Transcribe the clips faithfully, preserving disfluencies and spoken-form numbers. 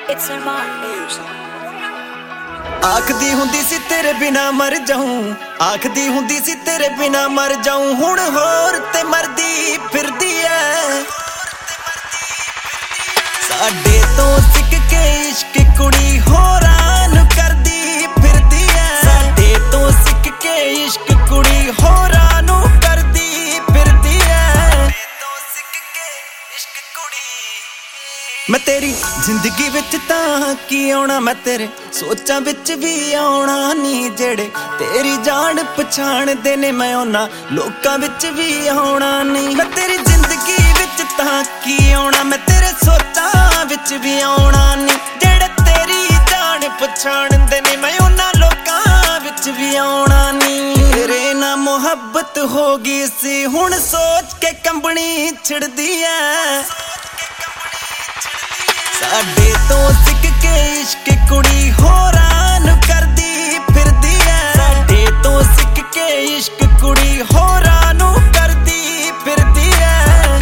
It's Arman Music. ਆਖਦੀ ਹੁੰਦੀ ਸੀ ਤੇਰੇ ਬਿਨਾ ਮਰ ਜਾਊਂ, ਆਖਦੀ ਹੁੰਦੀ ਸੀ ਤੇਰੇ ਬਿਨਾ ਮਰ ਜਾਊਂ। ਹੁਣ ਹੋਰ ਤੇ ਮਰਦੀ ਫਿਰਦੀ ਐ। ਸਾਡੇ ਤੋਂ ਸਿੱਖ ਕੇ ਇਸ਼ਕ ਕੁੜੀ ਹੋਰਾਂ ਨੂੰ ਕਰਦੀ ਫਿਰਦੀ ਐ। ਸਾਡੇ ਤੋਂ ਸਿੱਖ ਕੇ ਇਸ਼ਕ ਕੁੜੀ ਹੋਰਾਂ ਨੂੰ ਕਰਦੀ ਫਿਰਦੀ ਐ। ਮੈਂ ਤੇਰੀ ਜ਼ਿੰਦਗੀ ਵਿੱਚ ਤਾਂ ਕੀ ਆਉਣਾ, ਮੈਂ ਤੇਰੇ ਸੋਚਾਂ ਵਿੱਚ ਵੀ ਆਉਣਾ ਨੀ। ਜਿਹੜੇ ਤੇਰੀ ਜਾਣ ਪਛਾਣਦੇ ਨੇ ਮੈਂ ਉਹਨਾਂ ਲੋਕਾਂ ਵਿੱਚ ਵੀ ਆਉਣਾ ਨੀ। ਮੈਂ ਤੇਰੀ ਜ਼ਿੰਦਗੀ ਵਿੱਚ ਤਾਂ ਕੀ ਆਉਣਾ, ਮੈਂ ਤੇਰੇ ਸੋਚਾਂ ਵਿੱਚ ਵੀ ਆਉਣਾ ਨੀ। ਜਿਹੜੇ ਤੇਰੀ ਜਾਣ ਪਛਾਣਦੇ ਨੇ ਮੈਂ ਉਹਨਾਂ ਲੋਕਾਂ ਵਿੱਚ ਵੀ ਆਉਣਾ ਨੀ। ਤੇਰੇ ਨਾਲ ਮੁਹੱਬਤ ਹੋ ਗਈ ਸੀ, ਹੁਣ ਸੋਚ ਕੇ ਕੰਬਣੀ ਛਿੜਦੀ ਐ। ਸਾਡੇ ਤੋਂ ਸਿੱਖ ਕੇ ਇਸ਼ਕ ਕੁੜੀ ਹੋਰਾਂ ਨੂੰ ਕਰਦੀ ਫਿਰਦੀ ਐ। ਸਾਡੇ ਤੋਂ ਸਿੱਖ ਕੇ ਇਸ਼ਕ ਕੁੜੀ ਹੋਰਾਂ ਨੂੰ ਕਰਦੀ ਫਿਰਦੀ ਐ।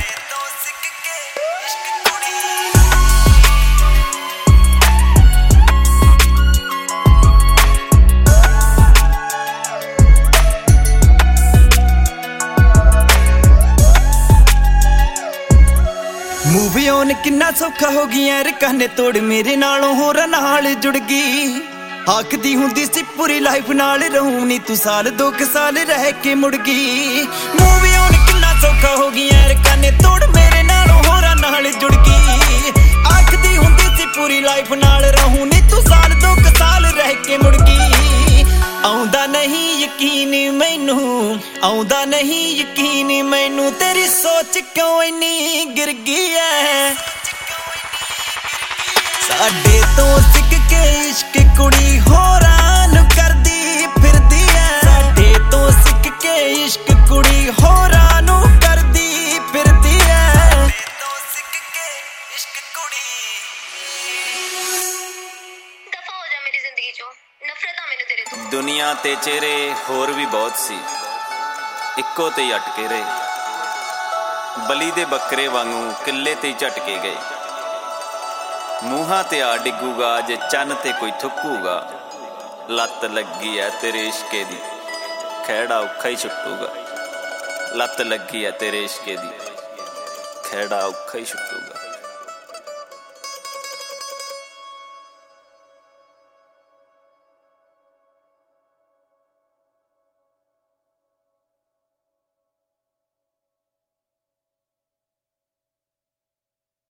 मूवी ऑन किन्ना सौखा हो गई यार, कहने तोड़ मेरे नालों होरां नाल जुड़ गई। आखदी हुंदी सी पूरी लाइफ नाल रहूं नी, तू साल दो क साल रह के मुड़ गई। मूवी ऑन किन्ना सौखा हो गई यार, कहने तोड़ मेरे नालों होरां नाल जुड़ गई। आखदी हुंदी सी पूरी लाइफ नाल रहूं नी, तू साल दो क साल रह के मुड़ गई। आउंदा नहीं यकीन मैनू, आउंदा नहीं यकीन मैनू, तेरी सोच क्यों इन्नी गिर गई है। साडे तो सिख के इश्क कुड़ी होरां नू करदी फिरदी है। साडे तो सिख के इश्क कुड़ी होरां नू करदी फिरदी है। दुनिया ते चेहरे होर भी बहुत सी, इक्को ते अटके रहे। बली दे बकरे वांगू किले ते झटके गए। मूहां ते आ डिगूगा जे चन्न ते कोई थुकूगा। लत लगी है तेरे इश्के दी, खैड़ा औखा ही छुटूगा। लत लगी है तेरे इश्के दी, खैड़ा औखा ही छुटूगा।